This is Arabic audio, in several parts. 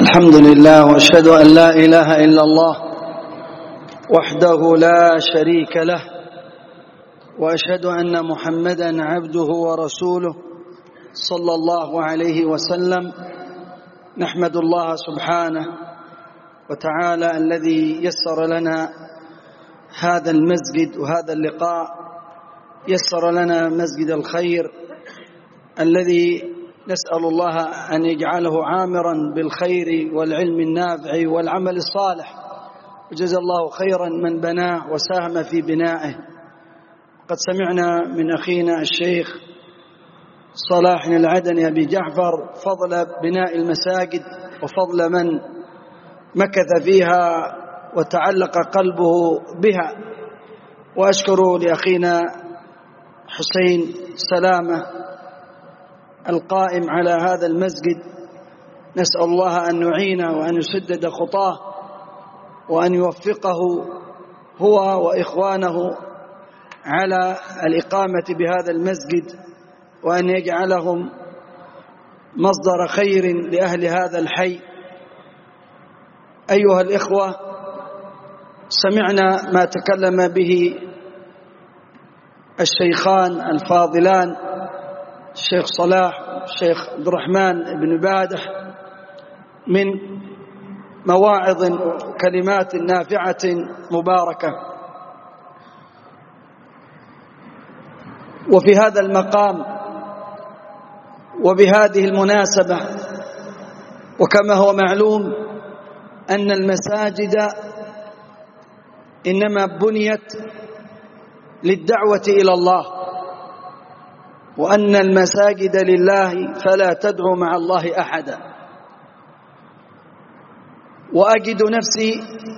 الحمد لله وأشهد أن لا إله إلا الله وحده لا شريك له، وأشهد أن محمدا عبده ورسوله صلى الله عليه وسلم. نحمد الله سبحانه وتعالى الذي يسر لنا هذا المسجد وهذا اللقاء، يسر لنا مسجد الخير الذي نسأل الله أن يجعله عامرا بالخير والعلم النافع والعمل الصالح، وجزا الله خيرا من بناه وساهم في بنائه. قد سمعنا من أخينا الشيخ صلاح العدني أبي جعفر فضل بناء المساجد وفضل من مكث فيها وتعلق قلبه بها، وأشكر لأخينا حسين سلامة القائم على هذا المسجد. نسأل الله أن يعينه وأن يسدد خطاه وأن يوفقه هو وإخوانه على الإقامة بهذا المسجد، وأن يجعلهم مصدر خير لأهل هذا الحي. أيها الإخوة، سمعنا ما تكلم به الشيخان الفاضلان الشيخ صلاح والشيخ عبد الرحمن بن بادح من مواعظ وكلمات نافعة مباركة. وفي هذا المقام وبهذه المناسبة، وكما هو معلوم أن المساجد إنما بنيت للدعوة إلى الله، وأن المساجد لله فلا تدعو مع الله أحدا. وأجد نفسي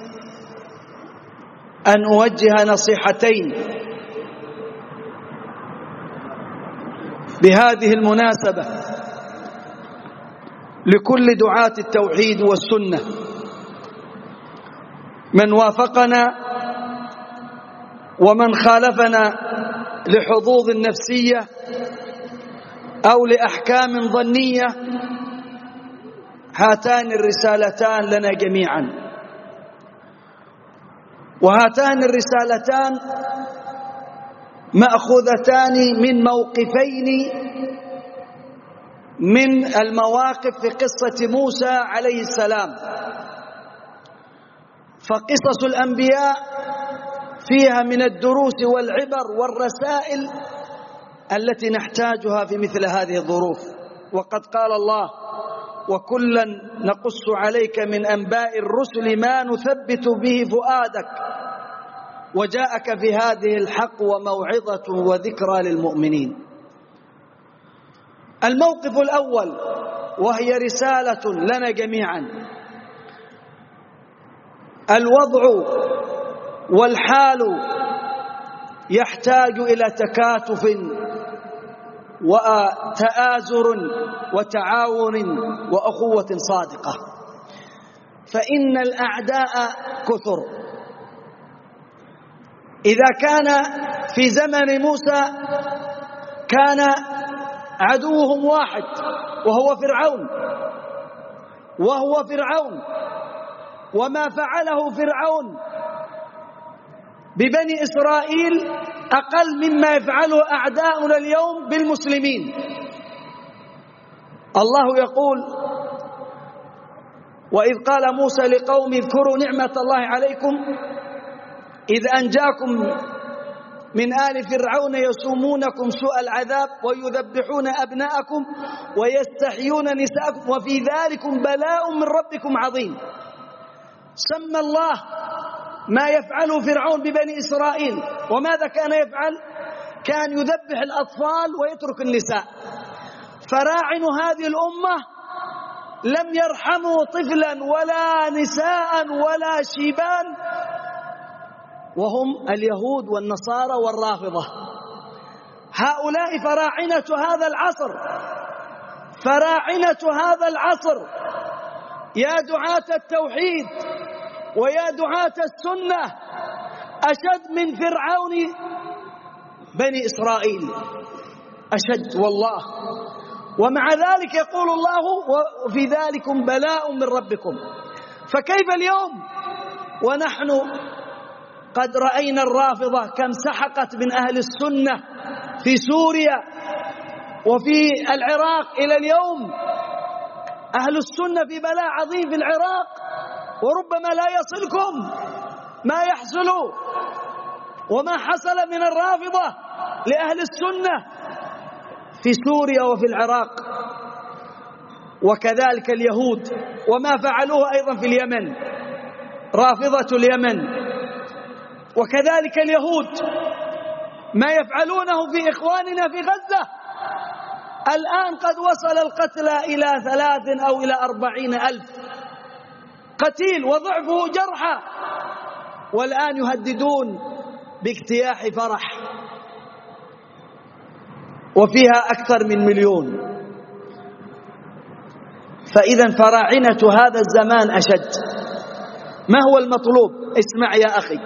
أن أوجه نصيحتين بهذه المناسبة لكل دعاة التوحيد والسنة، من وافقنا ومن خالفنا لحظوظ نفسية أو لأحكام ظنية. هاتان الرسالتان لنا جميعا، وهاتان الرسالتان مأخوذتان من موقفين من المواقف في قصة موسى عليه السلام. فقصص الأنبياء فيها من الدروس والعبر والرسائل التي نحتاجها في مثل هذه الظروف. وقد قال الله: وكلا نقص عليك من أنباء الرسل ما نثبت به فؤادك وجاءك في هذه الحق وموعظة وذكرى للمؤمنين. الموقف الأول، وهي رسالة لنا جميعا: الوضع والحال يحتاج إلى تكاتف وتآزر وتعاون وأخوة صادقة، فإن الأعداء كثر. إذا كان في زمن موسى كان عدوهم واحد وهو فرعون، وما فعله فرعون ببني إسرائيل أقل مما يفعله أعداؤنا اليوم بالمسلمين. الله يقول: وإذ قال موسى لقوم اذكروا نعمة الله عليكم إذ أنجاكم من آل فرعون يسومونكم سوء العذاب ويذبحون أبناءكم ويستحيون نساءكم وفي ذلكم بلاء من ربكم عظيم. سمى الله ما يفعله فرعون ببني إسرائيل، وماذا كان يفعل؟ كان يذبح الأطفال ويترك النساء. فراعن هذه الأمة لم يرحموا طفلا ولا نساء ولا شيبان، وهم اليهود والنصارى والرافضة. هؤلاء فراعنة هذا العصر. يا دعاة التوحيد ويا دعاة السنة، أشد من فرعون بني إسرائيل، أشد والله. ومع ذلك يقول الله وفي ذلكم بلاء من ربكم. فكيف اليوم ونحن قد رأينا الرافضة كم سحقت من أهل السنة في سوريا وفي العراق؟ إلى اليوم أهل السنة في بلاء عظيم في العراق، وربما لا يصلكم ما يحصل وما حصل من الرافضة لأهل السنة في سوريا وفي العراق. وكذلك اليهود وما فعلوه أيضا في اليمن، رافضة اليمن. وكذلك اليهود ما يفعلونه في إخواننا في غزة. الآن قد وصل القتلى إلى 3 أو إلى 40,000 قتيل وضعفه جرحى، والآن يهددون باجتياح فرح وفيها أكثر من 1,000,000. فإذا فراعنة هذا الزمان أشد. ما هو المطلوب؟ اسمع يا أخي،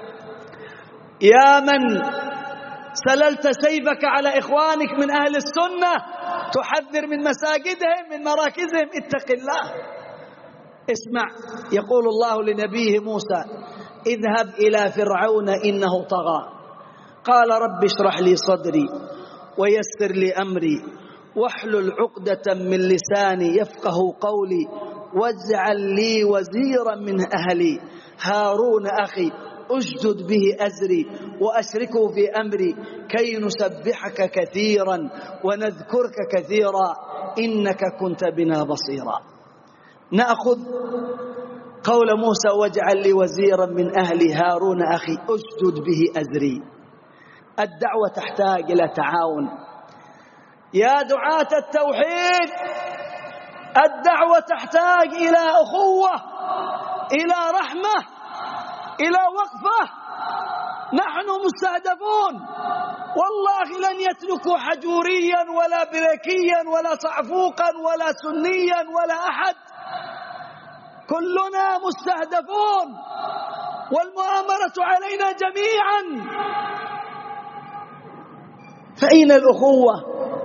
يا من سللت سيفك على إخوانك من أهل السنة تحذر من مساجدهم من مراكزهم، اتق الله. اسمع، يقول الله لنبيه موسى: اذهب إلى فرعون إنه طغى قال رب اشرح لي صدري ويسر لي أمري واحلل عقدة من لساني يفقه قولي واجعل لي وزيرا من أهلي هارون أخي أشدد به أزري وأشركه في أمري كي نسبحك كثيرا ونذكرك كثيرا إنك كنت بنا بصيرا. نأخذ قول موسى: واجعل لي وزيرا من أهلي هارون أخي أشدد به أزري. الدعوة تحتاج إلى تعاون يا دعاة التوحيد، الدعوة تحتاج إلى أخوة، إلى رحمة، إلى وقفة. نحن مستهدفون، والله لن يتركوا حجوريا ولا بريكيا ولا صعفوقا ولا سنيا ولا أحد، كلنا مستهدفون والمؤامرة علينا جميعا. فأين الأخوة؟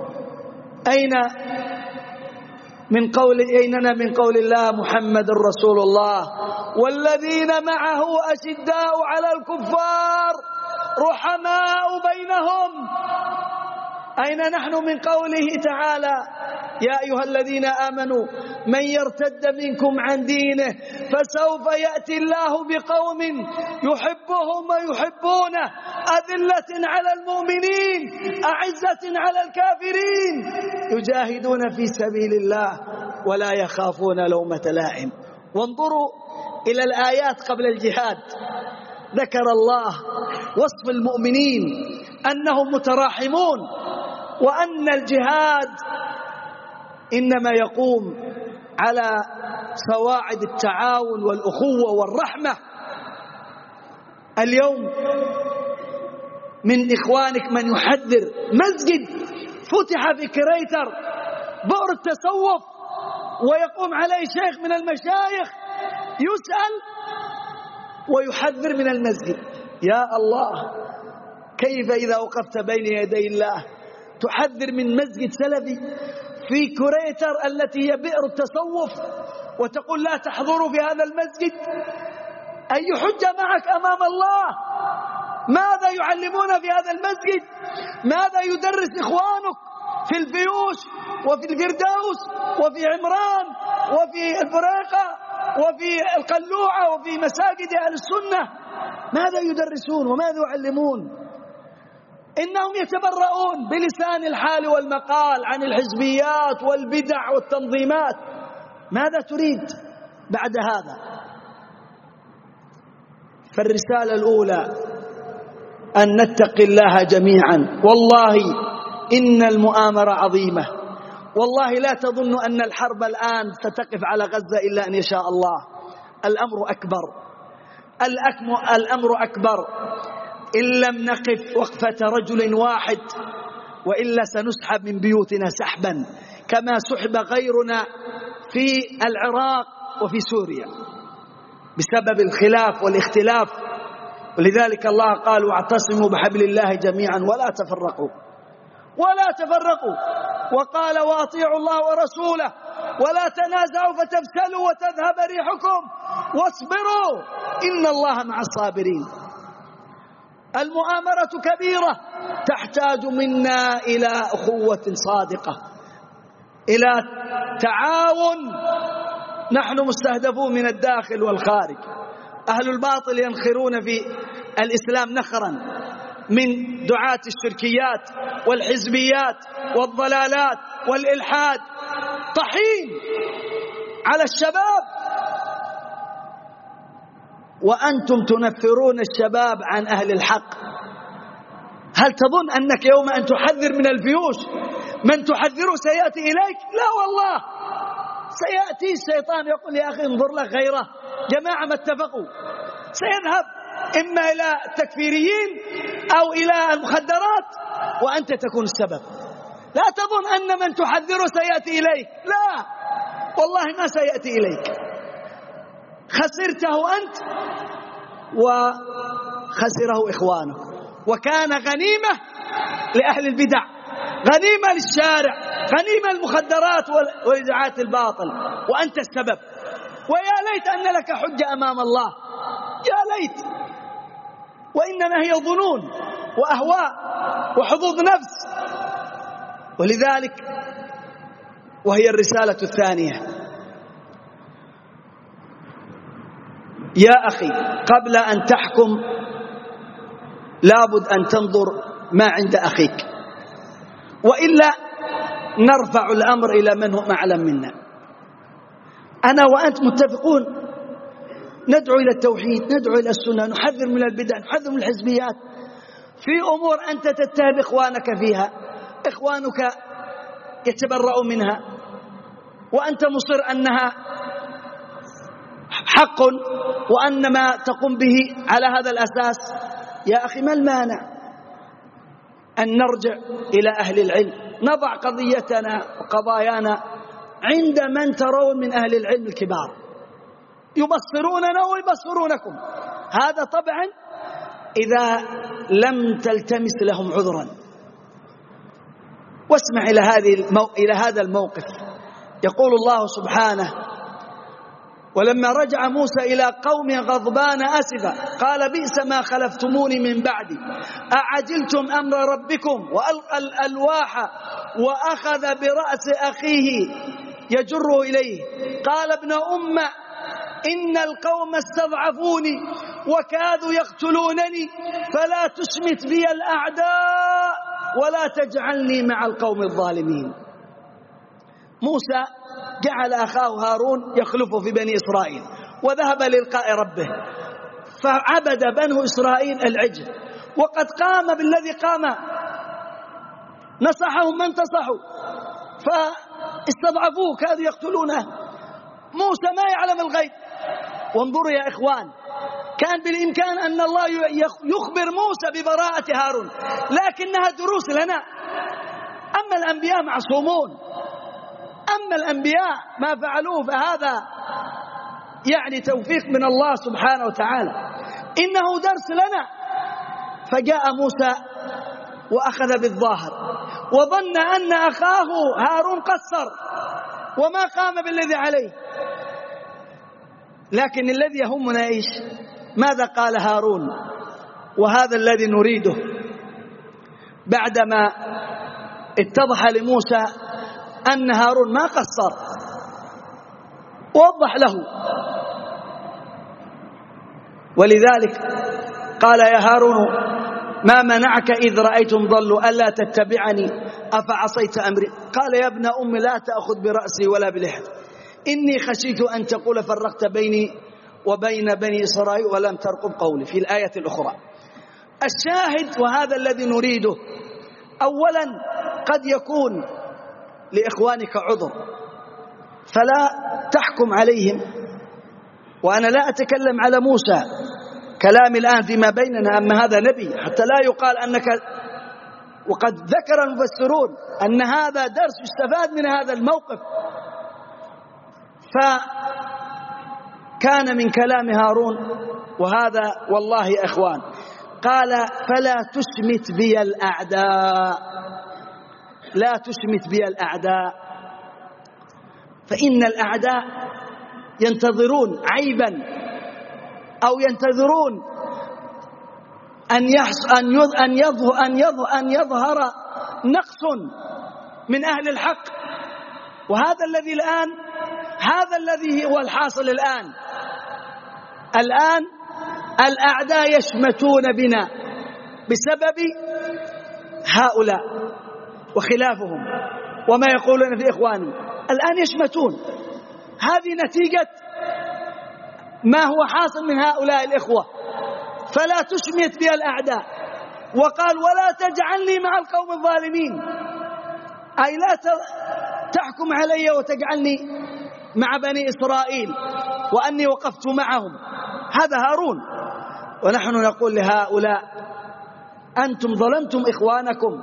أيننا من قول الله محمد رسول الله والذين معه أشداء على الكفار رحماء بينهم. أين نحن من قوله تعالى: يا أيها الذين آمنوا من يرتد منكم عن دينه فسوف يأتي الله بقوم يحبهم ويحبونه أذلة على المؤمنين أعزة على الكافرين يجاهدون في سبيل الله ولا يخافون لومة لائم. وانظروا إلى الآيات قبل الجهاد، ذكر الله وصف المؤمنين أنهم متراحمون، وأن الجهاد إنما يقوم على سواعد التعاون والأخوة والرحمة. اليوم من إخوانك من يحذر مسجد فتح في كريتر بؤر التصوف ويقوم عليه شيخ من المشايخ يسأل ويحذر من المسجد. يا الله، كيف إذا وقفت بين يدي الله تحذر من مسجد سلفي في كريتر التي هي بئر التصوف وتقول لا تحضروا في هذا المسجد؟ أي حجة معك أمام الله؟ ماذا يعلمون في هذا المسجد؟ ماذا يدرس إخوانك في الفيوش وفي الفردوس وفي عمران وفي البريقة وفي القلوعة وفي مساجد أهل السنة؟ ماذا يدرسون وماذا يعلمون؟ إنهم يتبرؤون بلسان الحال والمقال عن الحزبيات والبدع والتنظيمات. ماذا تريد بعد هذا؟ فالرسالة الأولى أن نتقي الله جميعا. والله إن المؤامرة عظيمة، والله لا تظن أن الحرب الآن ستقف على غزة إلا أن يشاء الله. الأمر أكبر، الأمر أكبر. إن لم نقف وقفة رجل واحد وإلا سنسحب من بيوتنا سحبا كما سحب غيرنا في العراق وفي سوريا بسبب الخلاف والاختلاف. ولذلك الله قال: واعتصموا بحبل الله جميعا ولا تفرقوا. ولا تفرقوا، وقال وأطيعوا الله ورسوله ولا تنازعوا فتفشلوا وتذهب ريحكم واصبروا إن الله مع الصابرين. المؤامرة كبيرة تحتاج منا إلى أخوة صادقة، إلى تعاون. نحن مستهدفون من الداخل والخارج. أهل الباطل ينخرون في الإسلام نخرا من دعاة الشركيات والحزبيات والضلالات والإلحاد، طحين على الشباب، وأنتم تنفرون الشباب عن أهل الحق. هل تظن أنك يوم أن تحذر من الفيوش من تحذره سيأتي إليك؟ لا والله، سيأتي الشيطان يقول يا أخي انظر لك غيره، جماعة ما اتفقوا، سيذهب إما إلى التكفيريين أو إلى المخدرات وأنت تكون السبب. لا تظن أن من تحذره سيأتي إليك، لا والله ما سيأتي إليك، خسرته أنت وخسره إخوانك. وكان غنيمة لأهل البدع، غنيمة للشارع، غنيمة المخدرات ودعاة الباطل، وأنت السبب. ويا ليت أن لك حجة أمام الله، يا ليت، وإنما هي ظنون وأهواء وحظوظ نفس. ولذلك وهي الرسالة الثانية، يا أخي قبل أن تحكم لابد أن تنظر ما عند أخيك، وإلا نرفع الأمر إلى من هو أعلم منا. أنا وأنت متفقون، ندعو إلى التوحيد، ندعو إلى السنة، نحذر من البدع، نحذر من الحزبيات. في أمور أنت تتهم إخوانك فيها، إخوانك يتبرؤوا منها، وأنت مصر أنها حق وأن ما تقوم به على هذا الأساس. يا أخي ما المانع أن نرجع إلى أهل العلم، نضع قضيتنا وقضايانا عند من ترون من أهل العلم الكبار، يبصروننا ويبصرونكم. هذا طبعا إذا لم تلتمس لهم عذرا. واسمع إلى هذا الموقف. يقول الله سبحانه: ولما رجع موسى إلى قومه غضبان أسفا قال بئس ما خلفتموني من بعدي أعجلتم أمر ربكم وألقى الألواح وأخذ برأس أخيه يجره إليه قال ابن أم إن القوم استضعفوني وكادوا يقتلونني فلا تشمت بي الأعداء ولا تجعلني مع القوم الظالمين. موسى جعل أخاه هارون يخلفه في بني إسرائيل وذهب للقاء ربه، فعبد بنو إسرائيل العجل، وقد قام بالذي قام، نصحهم من تصحوا فاستضعفوه كادوا يقتلونه. موسى ما يعلم الغيب. وانظروا يا إخوان، كان بالإمكان أن الله يخبر موسى ببراءة هارون، لكنها دروس لنا. أما الأنبياء معصومون، أما الأنبياء ما فعلوه فهذا يعني توفيق من الله سبحانه وتعالى، إنه درس لنا. فجاء موسى وأخذ بالظاهر وظن أن أخاه هارون قصر وما قام بالذي عليه، لكن الذي يهمنا إيش؟ ماذا قال هارون؟ وهذا الذي نريده. بعدما اتضح لموسى أن هارون ما قصر ووضح له، ولذلك قال يا هارون ما منعك إذ رأيتم ضلوا ألا تتبعني أفعصيت أمري؟ قال يا ابن أم لا تأخذ برأسي ولا بلحيتي إني خشيت أن تقول فرقت بيني وبين بني إسرائيل ولم ترقب قولي في الآية الأخرى. الشاهد وهذا الذي نريده، أولا قد يكون لإخوانك عذر فلا تحكم عليهم. وأنا لا أتكلم على موسى، كلامي الآن فيما بيننا، أما هذا نبي حتى لا يقال أنك، وقد ذكر المفسرون أن هذا درس يستفاد من هذا الموقف. فكان من كلام هارون وهذا والله يا إخوان، قال فلا تشمت بي الأعداء. لا تشمت بي الأعداء، فإن الأعداء ينتظرون عيبا أو ينتظرون أن يظهر نقص من أهل الحق، وهذا الذي هو الحاصل الآن الأعداء يشمتون بنا بسبب هؤلاء وخلافهم وما يقولون في إخوانهم، الآن يشمتون. هذه نتيجة ما هو حاصل من هؤلاء الإخوة، فلا تشمت بي الأعداء. وقال ولا تجعلني مع القوم الظالمين، أي لا تحكم علي وتجعلني مع بني إسرائيل وأني وقفت معهم، هذا هارون. ونحن نقول لهؤلاء أنتم ظلمتم إخوانكم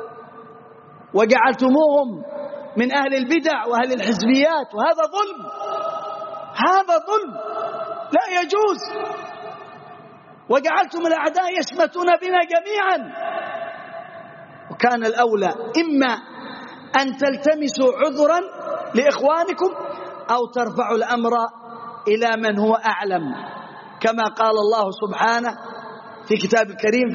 وجعلتموهم من أهل البدع وأهل الحزبيات، وهذا ظلم، هذا ظلم لا يجوز. وجعلتم الأعداء يشمتون بنا جميعا، وكان الأولى إما أن تلتمسوا عذرا لإخوانكم أو ترفعوا الأمر إلى من هو أعلم، كما قال الله سبحانه في كتاب الكريم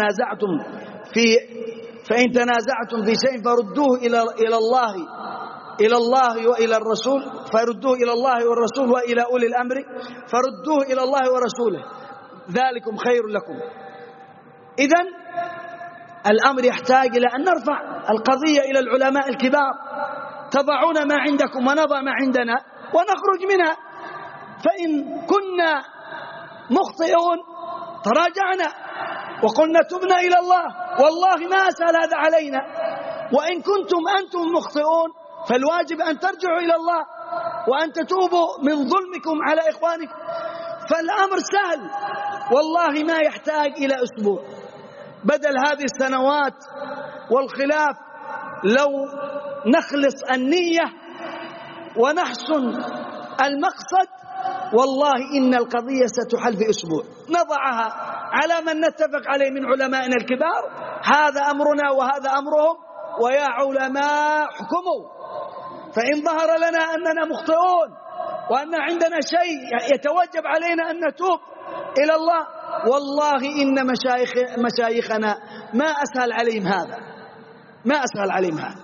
فإن تنازعتم في شيء فردوه إلى الله وإلى الرسول، فردوه إلى الله والرسول وإلى أولي الأمر، فردوه إلى الله ورسوله ذلكم خير لكم. إذن الأمر يحتاج إلى أن نرفع القضية إلى العلماء الكبار، تضعون ما عندكم ونضع ما عندنا ونخرج منها. فإن كنا مخطئون تراجعنا وقلنا تبنا إلى الله، والله ما أسهل هذا علينا. وإن كنتم أنتم مخطئون فالواجب أن ترجعوا إلى الله وأن تتوبوا من ظلمكم على إخوانكم. فالأمر سهل والله، ما يحتاج إلى أسبوع. بدل هذه السنوات والخلاف لو نخلص النية ونحسن المقصد، والله إن القضية ستحل في أسبوع. نضعها على من نتفق عليه من علمائنا الكبار، هذا أمرنا وهذا أمرهم، ويا علماء احكموا. فإن ظهر لنا أننا مخطئون وأن عندنا شيء يتوجب علينا أن نتوب إلى الله، والله إن مشايخنا ما أسهل عليهم هذا، ما أسهل عليهم هذا.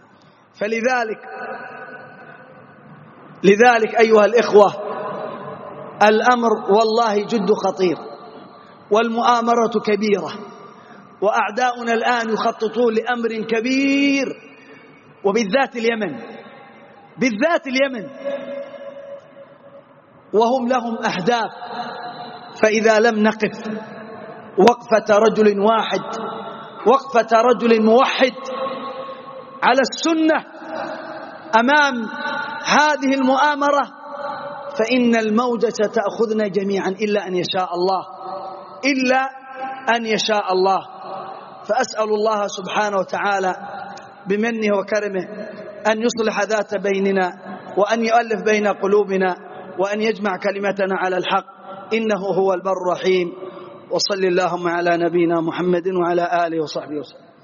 لذلك أيها الإخوة الأمر والله جد خطير، والمؤامرة كبيرة، وأعداؤنا الآن يخططون لأمر كبير، وبالذات اليمن وهم لهم أهداف. فإذا لم نقف وقفة رجل واحد، وقفة رجل موحد على السنة أمام هذه المؤامرة، فإن الموجة ستأخذنا جميعا إلا أن يشاء الله. فأسأل الله سبحانه وتعالى بمنه وكرمه أن يصلح ذات بيننا، وأن يؤلف بين قلوبنا، وأن يجمع كلمتنا على الحق، إنه هو البر الرحيم. وصل اللهم على نبينا محمد وعلى آله وصحبه وسلم.